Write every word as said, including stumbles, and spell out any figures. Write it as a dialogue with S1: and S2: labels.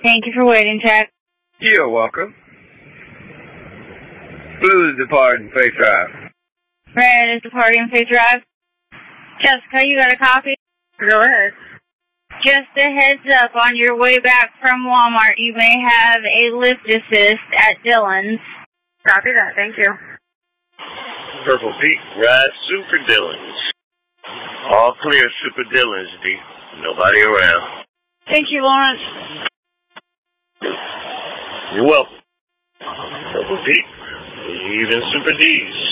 S1: Thank you for waiting, Jack.
S2: You're welcome. Blue is departing Faith Drive.
S1: Red is departing Faith Drive. Jessica, you got a copy?
S3: Go ahead.
S1: Just a heads up, on your way back from Walmart, you may have a lift assist at Dillon's.
S3: Copy that, thank you.
S4: Purple Peak, ride Super Dillon's. All clear Super Dillon's, D. Nobody around.
S1: Thank you, Lawrence.
S4: You're welcome. Purple Peak, even Super D's.